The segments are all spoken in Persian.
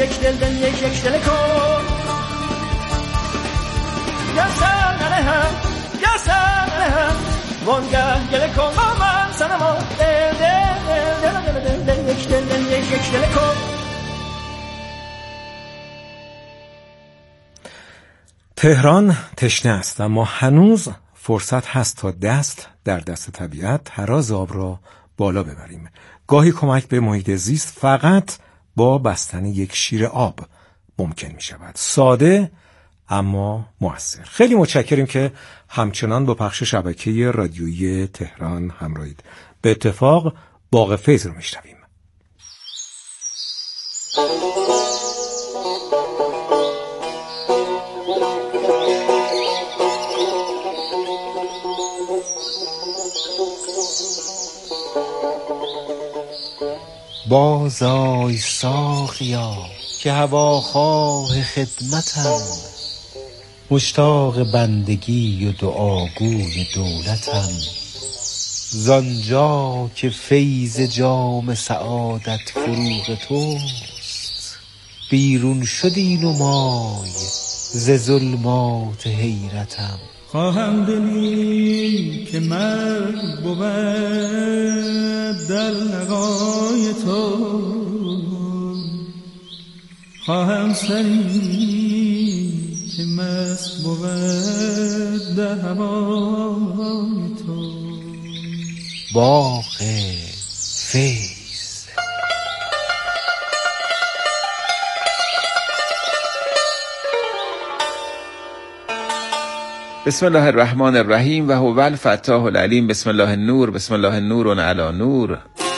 یک دل یک دل کن یا سنم یا سنم وانگه گله کن با من سنم دل یک دل کن. تهران تشنه است اما هنوز فرصت هست تا دست در دست طبیعت تراز آب را بالا ببریم. گاهی کمک به محیط زیست فقط با بستن یک شیر آب ممکن می شود. ساده اما مؤثر. خیلی متشکریم که همچنان با پخش شبکه رادیویی تهران همراهید. به اتفاق باغ فیض رو میشنویم. بازآی ساقیا که هواخواه خدمتم، مشتاق بندگی و دعاگوی دولتم. زانجا که فیض جام سعادت فروغ توست، بیرون شد این نمای ز ظلمات حیرتم. خواهم دلی که مرگ بود در لقای تو، خواهم سری که مست بود در هوای تو. باغ فیض. بسم الله الرحمن الرحیم و هو الفتاح العلیم. بسم الله النور، بسم الله نور علی نور.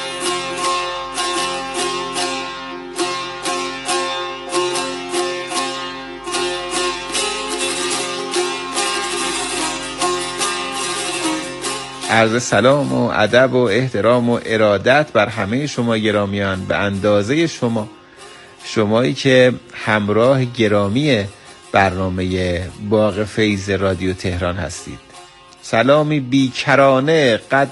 عرض سلام و ادب و احترام و ارادت بر همه شما گرامیان، به اندازه شمایی که همراه گرامی برنامه باغ فیض رادیو تهران هستید. سلامی بیکرانه قد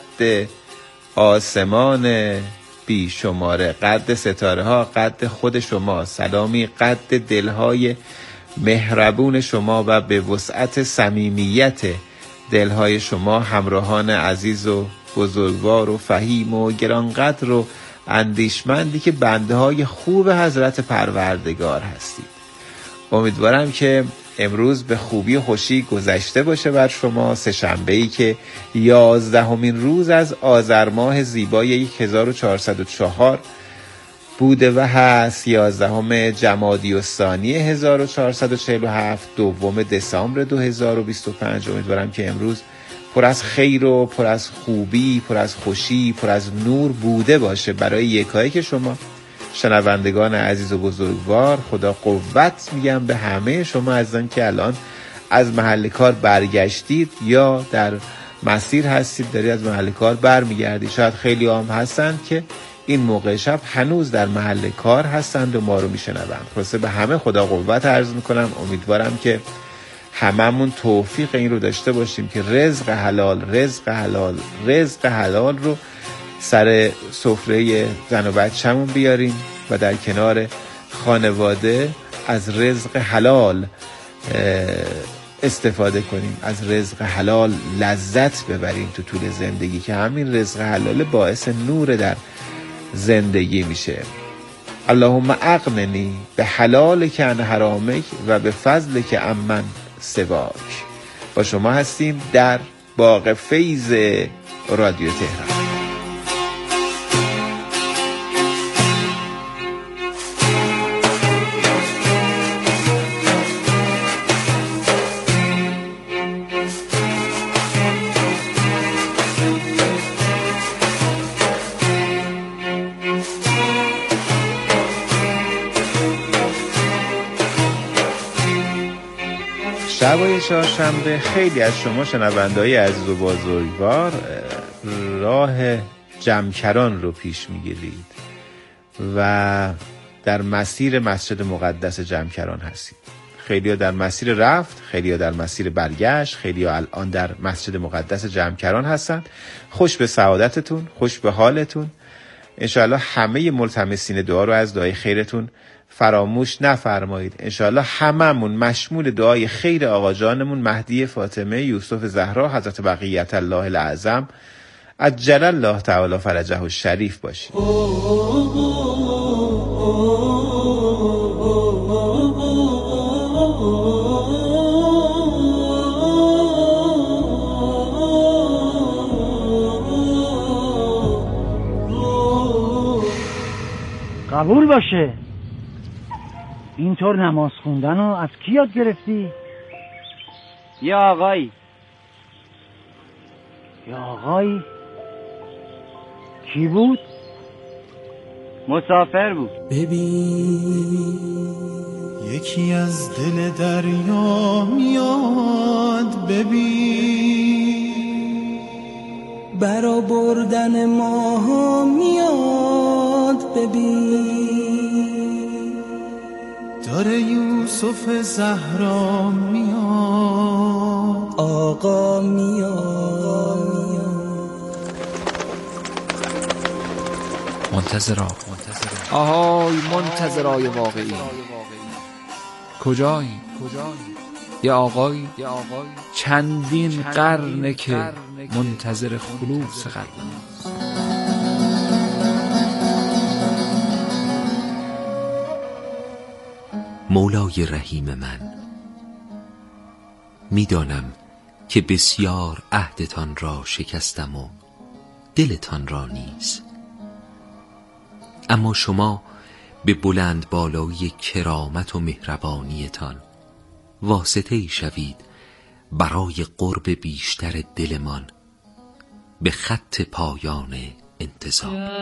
آسمان بی شماره، قد ستاره ها قد خود شما. سلامی قد دلهای مهربون شما و به وسعت صمیمیت دلهای شما، همراهان عزیز و بزرگوار و فهیم و گرانقدر و اندیشمندی که بنده های خوب حضرت پروردگار هستید. امیدوارم که امروز به خوبی و خوشی گذشته باشه بر شما. سه‌شنبه‌ای که 11مین روز از آذر ماه زیبای 1404 بوده و هست، 11 جمادی الثانی 1447، 2 دسامبر 2025. امیدوارم که امروز پر از خیر و پر از خوبی، پر از خوشی، پر از نور بوده باشه برای یکایک شما شنوندگان عزیز و بزرگوار. خدا قوت میگم به همه شما عزیزان که الان از محل کار برگشتید یا در مسیر هستید، دارید از محل کار برمیگردید. شاید خیلی هم هستند که این موقع شب هنوز در محل کار هستند و ما رو میشنوند. خلاصه به همه خدا قوت عرض میکنم. امیدوارم که هممون توفیق این رو داشته باشیم که رزق حلال رو سر سفره زن و بچه‌مون بیاریم و در کنار خانواده از رزق حلال استفاده کنیم، از رزق حلال لذت ببریم تو طول زندگی، که همین رزق حلال باعث نور در زندگی میشه. اللهم اغننی به حلالک عن حرامک و به فضلک عمن سواک. با شما هستیم در باغ فیض رادیو تهران. شبای چهارشنبه خیلی از شما شنونده‌های عزیز و بزرگوار راه جمکران رو پیش میگیرید و در مسیر مسجد مقدس جمکران هستید. خیلی ها در مسیر رفت، خیلی ها در مسیر برگشت، خیلی ها الان در مسجد مقدس جمکران هستند. خوش به سعادتتون، خوش به حالتون. انشاءالله همه ملتمسین دعا رو از دعای خیرتون فراموش نفرمایید. انشاءالله هممون مشمول دعای خیر آقا جانمون مهدی فاطمه یوسف زهرا حضرت بقیت الله الاعظم عجل الله تعالی فرجه الشریف باشیم. قبول باشه. اینطور نماز خوندن رو از کی یاد گرفتی؟ یه آقایی. یه آقایی؟ کی بود؟ مسافر بود. ببین یکی از دل دریا میاد، ببین برا بردن ماها میاد، ببین داره یوسف زهرا میاد، آقا میاد. منتظرا آهای منتظرای واقعی، کجایی؟ یه آقایی چندین قرنه که منتظر خلوص قلبم. مولای رحیم من، میدانم که بسیار عهدتان را شکستم و دلتان را نیز، اما شما به بلند بالای کرامت و مهربانیتان واسطه‌ای شوید برای قرب بیشتر دلمان به خط پایان انتظار.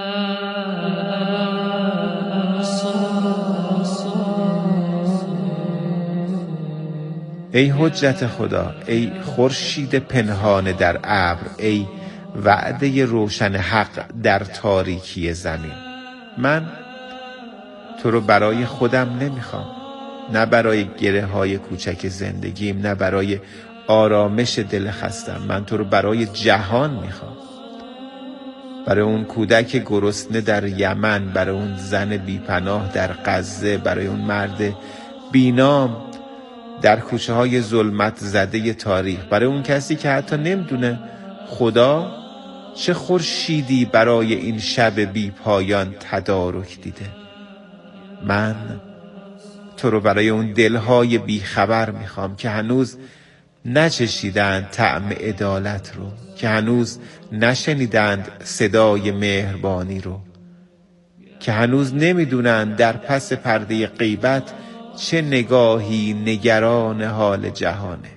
ای حجت خدا، ای خورشید پنهان در ابر، ای وعده روشن حق در تاریکی زمین، من تو رو برای خودم نمیخوام، نه برای گره های کوچک زندگیم، نه برای آرامش دل خستم. من تو رو برای جهان میخوام، برای اون کودک گرسنه در یمن، برای اون زن بیپناه در غزه، برای اون مرد بینام در کوچه های ظلمت زده تاریخ، برای اون کسی که حتی نمیدونه خدا چه خورشیدی برای این شب بی پایان تدارک دیده. من تو رو برای اون دلهای بی خبر میخوام که هنوز نچشیدند طعم عدالت رو، که هنوز نشنیدند صدای مهربانی رو، که هنوز نمیدونند در پس پرده غیبت چه نگاهی نگران حال جهانه.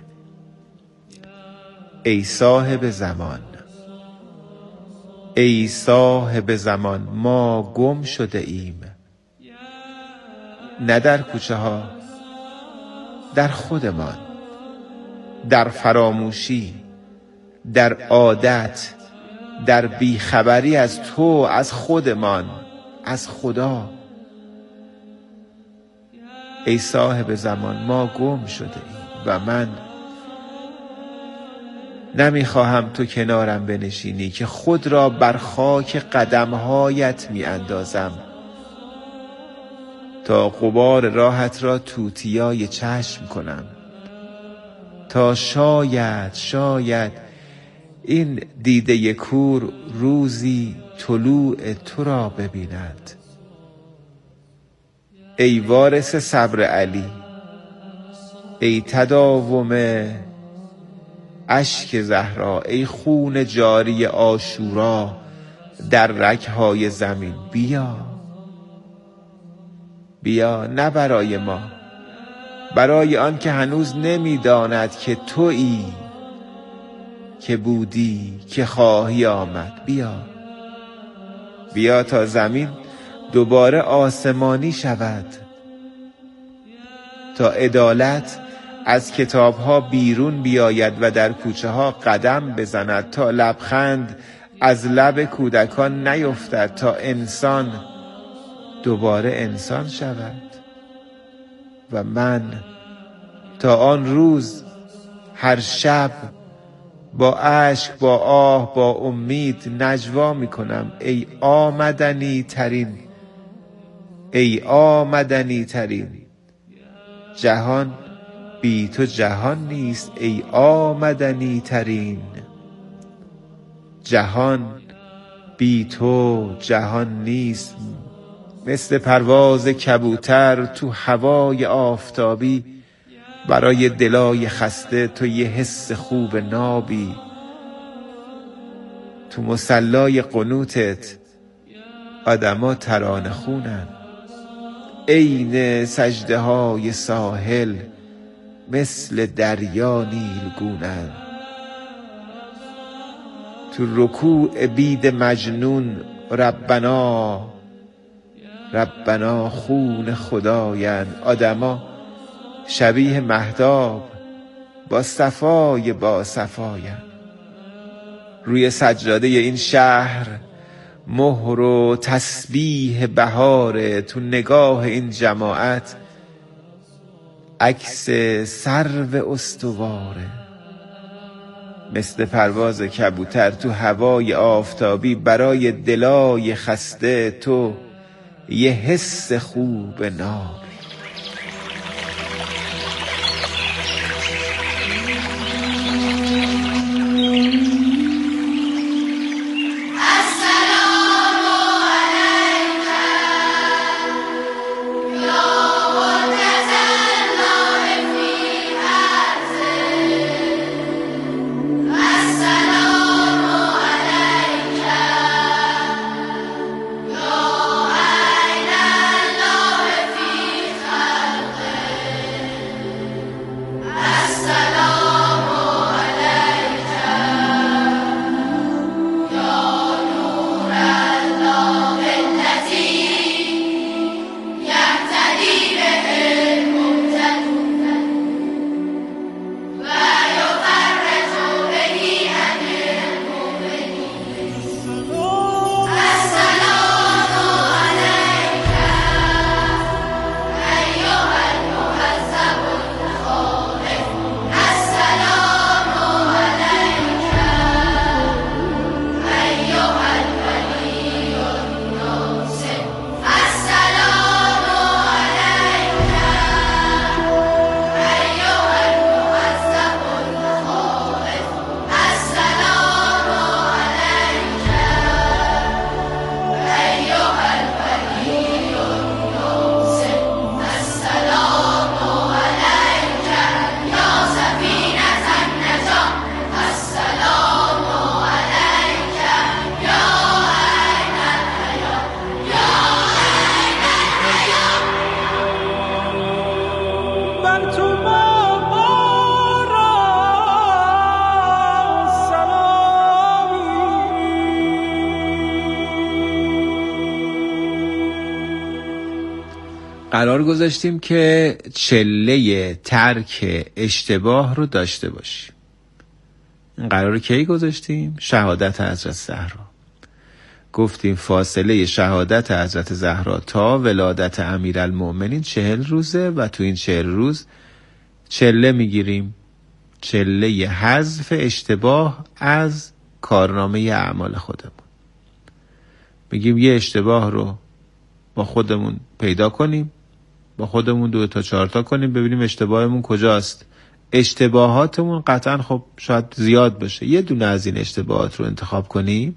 ای صاحب زمان، ای صاحب زمان، ما گم شده ایم، نه در کوچه ها، در خودمان، در فراموشی، در عادت، در بیخبری از تو، از خودمان، از خدا. ای صاحب زمان، ما گم شده ایم و من نمیخواهم تو کنارم بنشینی که خود را بر خاک قدمهایت میاندازم تا غبار راحت را توتیای چشم کنم، تا شاید این دیده کور روزی طلوع تو را ببیند. ای وارث صبر علی، ای تداوم اشک زهرا، ای خون جاری عاشورا در رگ‌های زمین، بیا نه برای ما، برای آن که هنوز نمیداند که تویی، که بودی، که خواهی آمد. بیا تا زمین دوباره آسمانی شود، تا عدالت از کتابها بیرون بیاید و در کوچه ها قدم بزند، تا لبخند از لب کودکان نیفتد، تا انسان دوباره انسان شود. و من تا آن روز هر شب با اشک، با آه، با امید نجوا می کنم. ای آمدنی ترین ای آمدنی ترین. جهان بی تو جهان نیست ای آمدنی ترین. جهان بی تو جهان نیست. مثل پرواز کبوتر تو هوای آفتابی، برای دلای خسته تو یه حس خوب نابی. تو مصلای قنوتت آدما ترانه خونن، عین سجده های ساحل مثل دریا نیلگونن. تو رکوع بید مجنون ربنا ربنا خون خداین. آدما شبیه مهتاب با صفای با صفاین. روی سجاده این شهر مهر و تسبیح بهاره، تو نگاه این جماعت عکس سرو استواره. مثل پرواز کبوتر تو هوای آفتابی، برای دلای خسته تو یه حس خوب نابی. قرار گذاشتیم که چله ترک اشتباه رو داشته باشیم. این قرار کی گذاشتیم؟ شهادت حضرت زهرا. گفتیم فاصله شهادت حضرت زهرا تا ولادت امیرالمؤمنین 40 روزه و تو این 40 روز چله میگیریم، چله حذف اشتباه از کارنامه اعمال خودمون. میگیم یه اشتباه رو با خودمون پیدا کنیم، با خودمون 2 تا 4 تا کنیم، ببینیم اشتباهمون کجاست. اشتباهاتمون قطعا خب شاید زیاد باشه، یه دونه از این اشتباهات رو انتخاب کنیم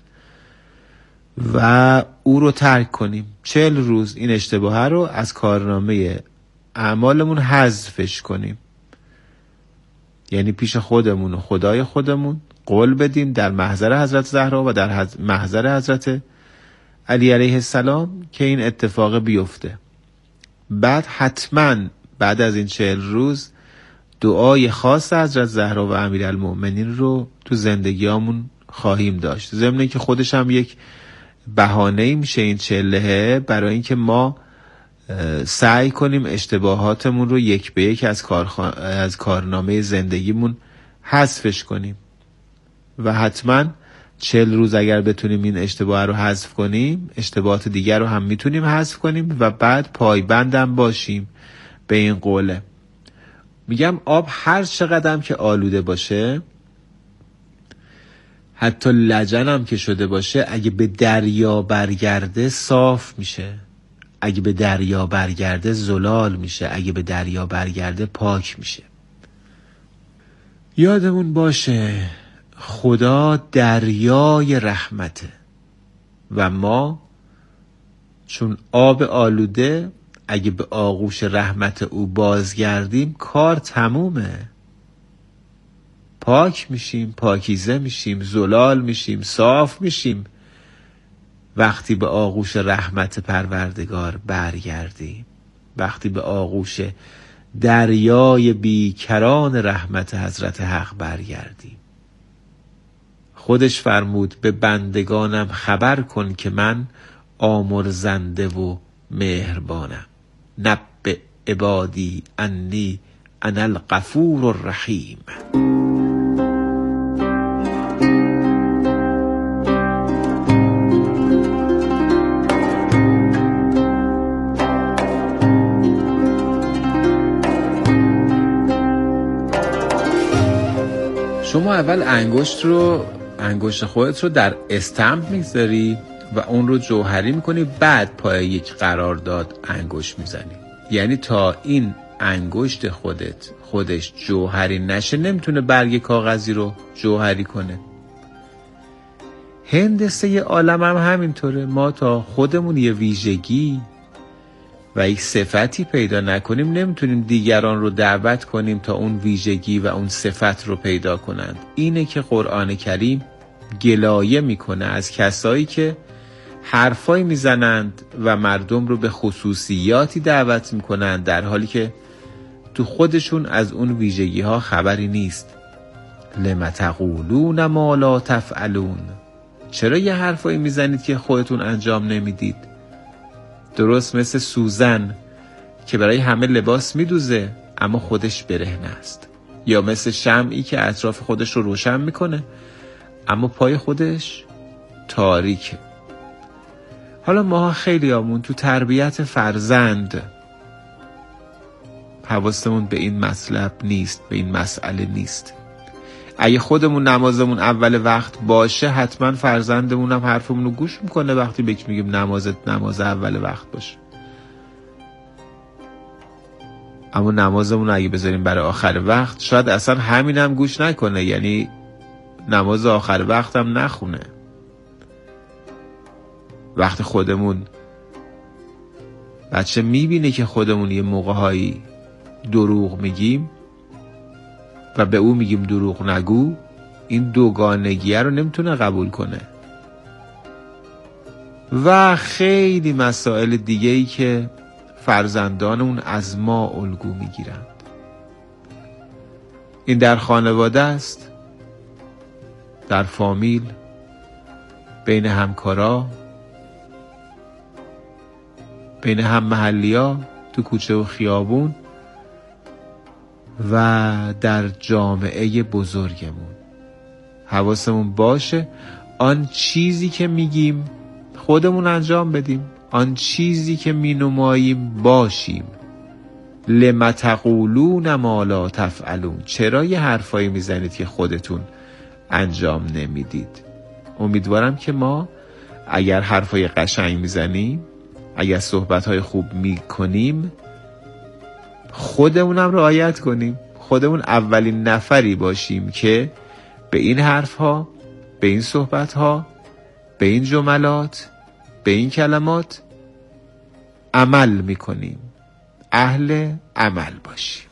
و او رو ترک کنیم. 40 روز این اشتباه رو از کارنامه اعمالمون حذفش کنیم. یعنی پیش خودمون و خدای خودمون قول بدیم در محضر حضرت زهرا و در محضر حضرت علی علیه السلام که این اتفاق بیفته. بعد حتما بعد از این 40 روز دعای خاص حضرت زهرا و امیرالمؤمنین رو تو زندگیامون خواهیم داشت. ضمن که خودش هم یک بهانه‌ای میشه این چله برای اینکه ما سعی کنیم اشتباهاتمون رو یک به یک از کارنامه زندگیمون حذفش کنیم. و حتما 40 روز اگر بتونیم این اشتباه رو حذف کنیم، اشتباهات دیگر رو هم میتونیم حذف کنیم و بعد پایبندم باشیم به این قوله. میگم آب هر چقدر که آلوده باشه، حتی لجن هم که شده باشه، اگه به دریا برگرده صاف میشه. اگه به دریا برگرده زلال میشه، اگه به دریا برگرده پاک میشه. یادمون باشه خدا دریای رحمته و ما چون آب آلوده اگه به آغوش رحمت او بازگردیم کار تمومه. پاک میشیم، پاکیزه میشیم، زلال میشیم، صاف میشیم وقتی به آغوش رحمت پروردگار برگردیم، وقتی به آغوش دریای بیکران رحمت حضرت حق برگردیم. خودش فرمود به بندگانم خبر کن که من آمرزنده و مهربانم. نبئ عبادی انی انا الغفور الرحیم. شما اول انگشت خودت رو در استمپ میذاری و اون رو جوهری میکنی، بعد پای یک قرارداد انگشت میزنی. یعنی تا این انگشت خودش جوهری نشه نمیتونه برگ کاغذی رو جوهری کنه. هندسه عالم هم همینطوره. ما تا خودمون یه ویژگی و یک صفتی پیدا نکنیم نمیتونیم دیگران رو دعوت کنیم تا اون ویژگی و اون صفت رو پیدا کنند. اینه که قرآن کریم گلایه میکنه از کسایی که حرفایی میزنند و مردم رو به خصوصیاتی دعوت میکنند در حالی که تو خودشون از اون ویژگی ها خبری نیست. لم تقولون ما لا تفعلون. چرا یه حرفایی میزنید که خودتون انجام نمیدید؟ درست مثل سوزن که برای همه لباس میدوزه اما خودش برهنه است، یا مثل شمعی که اطراف خودش رو روشن میکنه اما پای خودش تاریکه. حالا ما خیلیامون تو تربیت فرزند حواستمون به این مطلب نیست، به این مسئله نیست. اگه خودمون نمازمون اول وقت باشه حتما فرزندمون هم حرفمون رو گوش میکنه وقتی بهش میگیم نماز اول وقت باشه. اما نمازمون اگه بذاریم برای آخر وقت شاید اصلا همین هم گوش نکنه، یعنی نماز آخر وقت هم نخونه. وقتی خودمون بچه میبینه که خودمون یه موقعهایی دروغ میگیم و به او میگیم دروغ نگو، این دوگانگیه رو نمیتونه قبول کنه. و خیلی مسائل دیگه‌ای که فرزندانمون از ما الگو میگیرند. این در خانواده است، در فامیل، بین همکارا، بین هم محلیا، تو کوچه و خیابون و در جامعه بزرگمون. حواسمون باشه آن چیزی که میگیم خودمون انجام بدیم، آن چیزی که مینماییم باشیم. لم تقولون ما لا تفعلون. چرا یه حرفایی میزنید که خودتون انجام نمیدید؟ امیدوارم که ما اگر حرفای قشنگ میزنیم، اگر صحبتهای خوب میکنیم، خودمونم رعایت کنیم، خودمون اولین نفری باشیم که به این حرفها، به این صحبتها، به این جملات، به این کلمات عمل میکنیم، اهل عمل باشیم.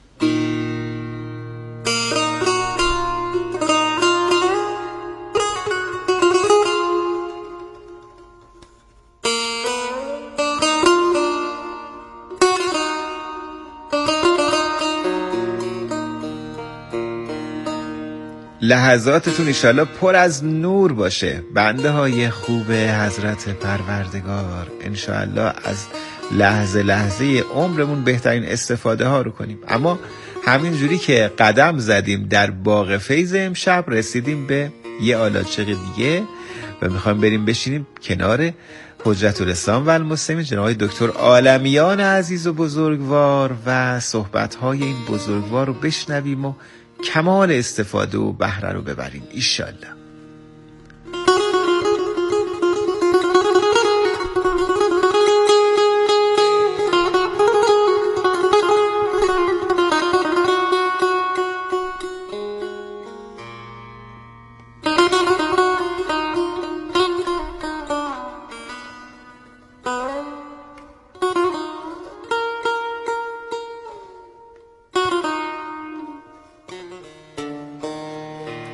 لحظاتتون انشالله پر از نور باشه. بنده های خوب حضرت پروردگار انشالله از لحظه لحظه عمرمون بهترین استفاده ها رو کنیم. اما همین جوری که قدم زدیم در باغ فیض امشب رسیدیم به یه آلاچق دیگه و میخوایم بریم بشینیم کنار حجت الاسلام و المسلمین جناب دکتر عالمیان عزیز و بزرگوار و صحبت‌های این بزرگوار رو بشنویم و کمال استفاده و بهره رو ببریم ایشالله.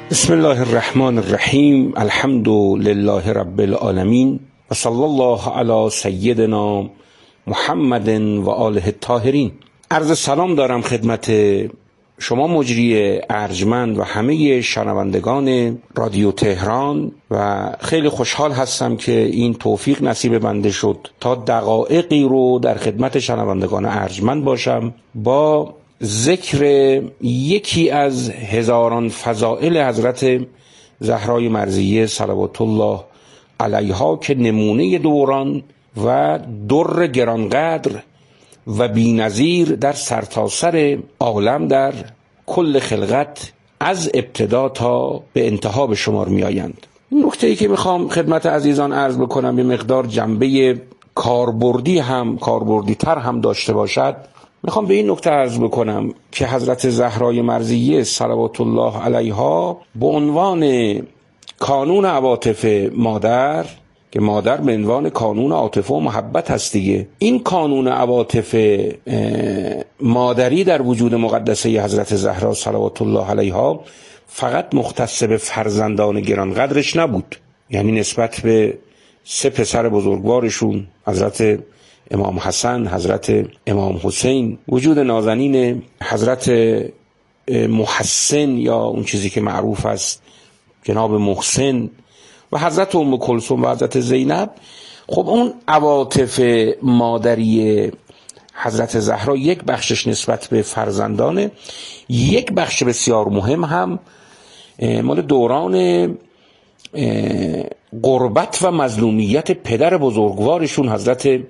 بسم الله الرحمن الرحیم. الحمد لله رب العالمین و صلی الله علی سیدنا محمد و آله الطاهرین. عرض سلام دارم خدمت شما مجری ارجمند و همه شنوندگان رادیو تهران و خیلی خوشحال هستم که این توفیق نصیب بنده شد تا دقایقی رو در خدمت شنوندگان ارجمند باشم با ذکر یکی از هزاران فضائل حضرت زهرای مرضیه صلوات الله علیها که نمونه دوران و در گرانقدر و بی‌نظیر در سرتاسر عالم در کل خلقت از ابتدا تا به انتها به شمار می آیند. این نکته‌ای که میخوام خدمت عزیزان عرض بکنم به مقدار جنبه کاربردی تر هم داشته باشد. میخوام به این نکته عرض بکنم که حضرت زهرای مرضیه صلوات الله علیها به عنوان کانون عواطف مادر، که مادر به عنوان کانون عاطفه و محبت هست دیگه، این کانون عواطف مادری در وجود مقدسه حضرت زهرا صلوات الله علیها فقط مختص به فرزندان گرانقدرش نبود. یعنی نسبت به 3 پسر بزرگوارشون حضرت امام حسن، حضرت امام حسین، وجود نازنین حضرت محسن یا اون چیزی که معروف است جناب محسن و حضرت ام کلثوم و حضرت زینب، خب اون عواطف مادری حضرت زهرا یک بخشش نسبت به فرزندانه، یک بخش بسیار مهم هم مال دوران غربت و مظلومیت پدر بزرگوارشون حضرت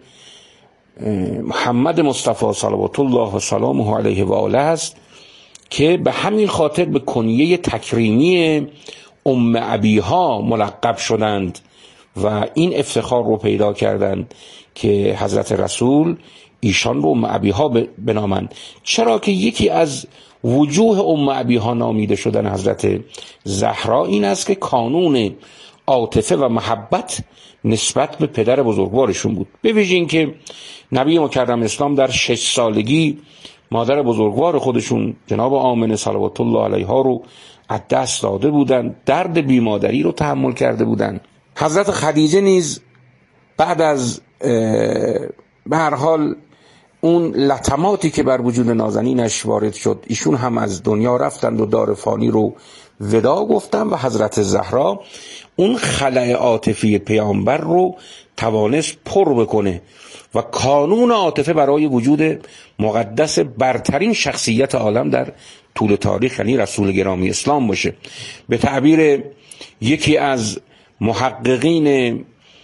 محمد مصطفی صلوات الله و سلامه علیه و آله است که به همین خاطر به کنیه تکریمی ام ابیها ملقب شدند و این افتخار رو پیدا کردند که حضرت رسول ایشان رو ام ابیها بنامند. چرا که یکی از وجوه ام ابیها نامیده شدن حضرت زهرا این است که کانون عاطفه و محبت نسبت به پدر بزرگوارشون بود. به ویژه این که نبی مکرم اسلام در 6 سالگی مادر بزرگوار خودشون جناب آمنه صلوات الله علیها رو از دست داده بودن، درد بیمادری رو تحمل کرده بودن. حضرت خدیجه نیز بعد از به هر حال اون لطماتی که بر وجود نازنینش وارد شد، ایشون هم از دنیا رفتند و دار فانی رو ودا گفتن و حضرت زهرا اون خلأ عاطفی پیامبر رو توانست پر بکنه و کانون عاطفه برای وجود مقدس برترین شخصیت عالم در طول تاریخ یعنی رسول گرامی اسلام باشه. به تعبیر یکی از محققین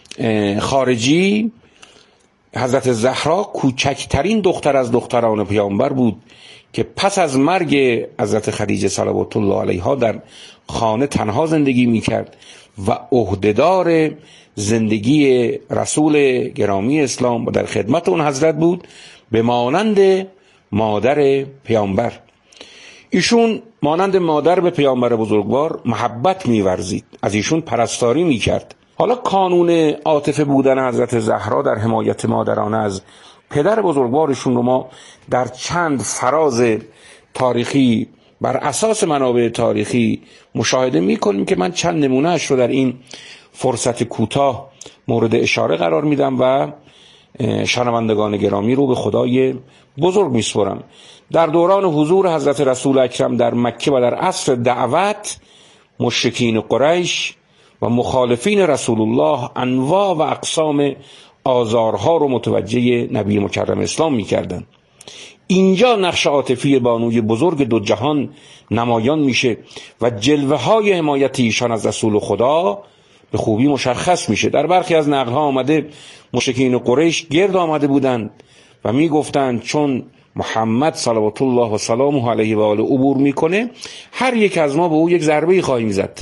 خارجی، حضرت زهرا کوچکترین دختر از دختران پیامبر بود که پس از مرگ حضرت خدیجه صلوات الله علیها در خانه تنها زندگی میکرد و عهدهدار زندگی رسول گرامی اسلام و در خدمت اون حضرت بود به مانند مادر پیامبر. ایشون مانند مادر به پیامبر بزرگوار محبت می‌ورزید، از ایشون پرستاری می‌کرد. حالا کانون عاطفه بودن حضرت زهرا در حمایت مادرانه از پدر بزرگوارشون رو ما در چند فراز تاریخی بر اساس منابع تاریخی مشاهده می‌کنیم که من چند نمونه‌اش رو در این فرصت کوتاه مورد اشاره قرار میدم و شنوندگان گرامی رو به خدای بزرگ میسپرم. در دوران حضور حضرت رسول اکرم در مکه و در عصر دعوت، مشرکین قریش و مخالفین رسول الله انواع و اقسام آزارها رو متوجه نبی مکرم اسلام میکردن. اینجا نقش عاطفی بانوی بزرگ دو جهان نمایان میشه و جلوه های حمایت ایشان از رسول خدا به خوبی مشخص میشه. در برخی از نقل ها آمده مشرکین قریش گرد آمده بودند و میگفتند چون محمد صلوات الله و سلامه علیه و آله عبور میکنه هر یک از ما به او یک ضربه خواهیم زد.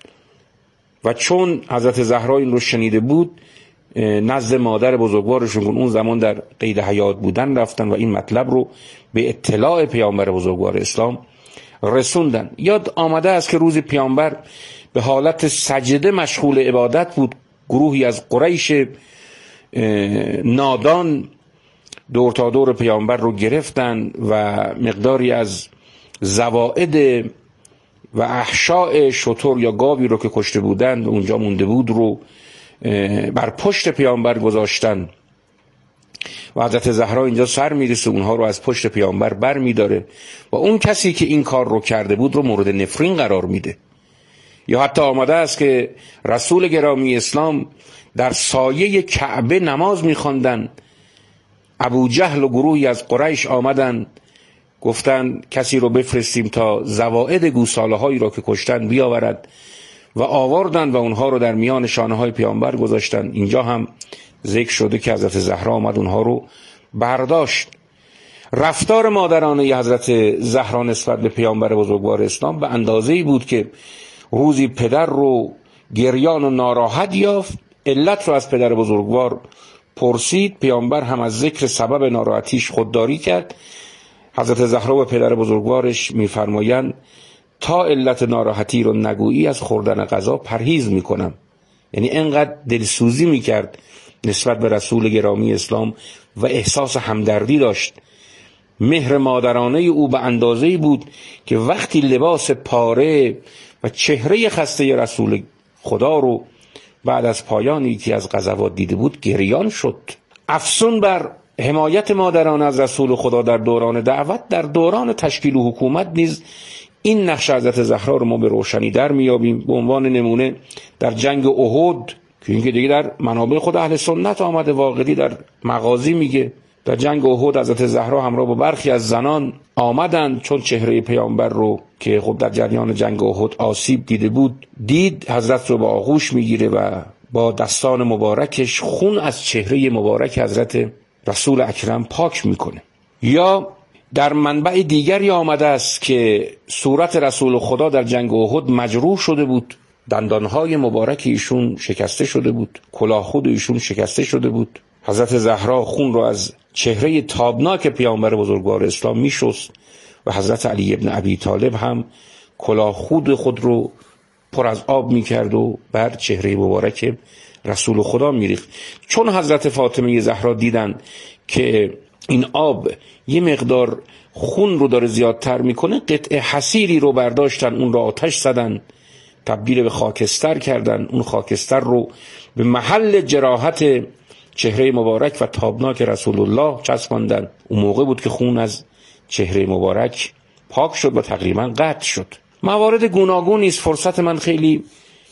و چون حضرت زهرا این رو شنیده بود نزد مادر بزرگوارشون اون زمان در قید حیات بودن رفتن و این مطلب رو به اطلاع پیامبر بزرگوار اسلام رسوندن. یاد آمده است که روز پیامبر به حالت سجده مشغول عبادت بود، گروهی از قریش نادان دور تا دور پیامبر رو گرفتن و مقداری از زوائد و احشاء شتر یا گاوی رو که کشته بودند اونجا مونده بود رو بر پشت پیامبر گذاشتن و حضرت زهرا اینجا سر میرسه اونها رو از پشت پیامبر بر میداره و اون کسی که این کار رو کرده بود رو مورد نفرین قرار میده. یا حتی آمده است که رسول گرامی اسلام در سایه کعبه نماز میخواندن، ابو جهل و گروهی از قریش آمدن گفتن کسی رو بفرستیم تا زوائد گوساله هایی را که کشتن بیاورد و آوردن و اونها رو در میان شانه های پیامبر گذاشتن. اینجا هم ذکر شده که حضرت زهرا آمد اونها رو برداشت. رفتار مادرانه حضرت زهرا نسبت به پیامبر بزرگوار اسلام به اندازه‌ای بود که روزی پدر رو گریان و ناراحت یافت، علت رو از پدر بزرگوار پرسید، پیامبر هم از ذکر سبب ناراحتیش خودداری کرد. حضرت زهرا و پدر بزرگوارش میفرمایند تا علت ناراحتی رو نگویی از خوردن غذا پرهیز میکنم. یعنی انقدر دلسوزی میکرد نسبت به رسول گرامی اسلام و احساس همدردی داشت. مهر مادرانه او به اندازه‌ای بود که وقتی لباس پاره و چهره خسته رسول خدا رو بعد از پایان یکی از غزوات دیده بود گریان شد. افسون بر حمایت مادرانه از رسول خدا در دوران دعوت، در دوران تشکیل و حکومت نیز این نقش حضرت زهرا رو ما به روشنی در میابیم. به عنوان نمونه در جنگ احد که اینکه دیگه در منابع خود اهل سنت آمده، واقعی در مغازی میگه در جنگ احد حضرت زهرا همراه با برخی از زنان آمدند چون چهره پیامبر رو که خود در جریان جنگ احد آسیب دیده بود دید، حضرت رو با آغوش میگیره و با دستان مبارکش خون از چهره مبارک حضرت رسول اکرم پاک میکنه. یا در منبع دیگری آمده است که صورت رسول خدا در جنگ احد مجروح شده بود، دندانهای مبارک ایشون شکسته شده بود، کلاه خود ایشون شکسته شده بود. حضرت زهرا خون رو از چهره تابناک پیامبر بزرگوار اسلام میشست و حضرت علی ابن ابی طالب هم کلاه خود رو پر از آب میکرد و بر چهره مبارک رسول خدا میریخت. چون حضرت فاطمه زهرا دیدن که این آب یه مقدار خون رو داره زیادتر میکنه، قطعه حصیری رو برداشتن، اون رو آتش زدن، تبدیل به خاکستر کردن، اون خاکستر رو به محل جراحت چهره مبارک و تابناک رسول الله چسباندن. اون موقع بود که خون از چهره مبارک پاک شد و تقریبا قطع شد. موارد گوناگونی است، فرصت من خیلی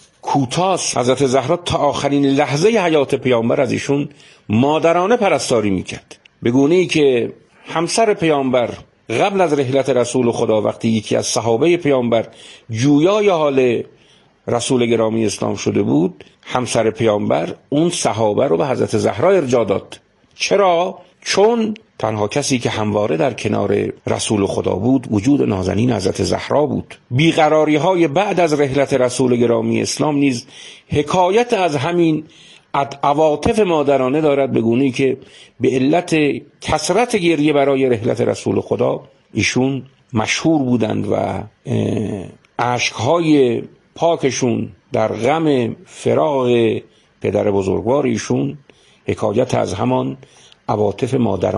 کوتاست. حضرت زهرا تا آخرین لحظه حیات پیامبر از ایشون مادرانه پرستاری میکرد، به گونه‌ای که همسر پیامبر قبل از رحلت رسول خدا وقتی یکی از صحابه پیامبر جویای حال رسول گرامی اسلام شده بود، همسر پیامبر اون صحابه رو به حضرت زهرا ارجاع داد. چرا؟ چون تنها کسی که همواره در کنار رسول خدا بود وجود نازنین حضرت زهرا بود. بیقراری های بعد از رحلت رسول گرامی اسلام نیز حکایت از همین عواطف مادرانه دارد، به گونه‌ای که به علت کثرت گریه برای رحلت رسول خدا ایشون مشهور بودند و اشکهای پاکشون در غم فراق پدر بزرگوار ایشون حکایت از همان عواطف مادرانه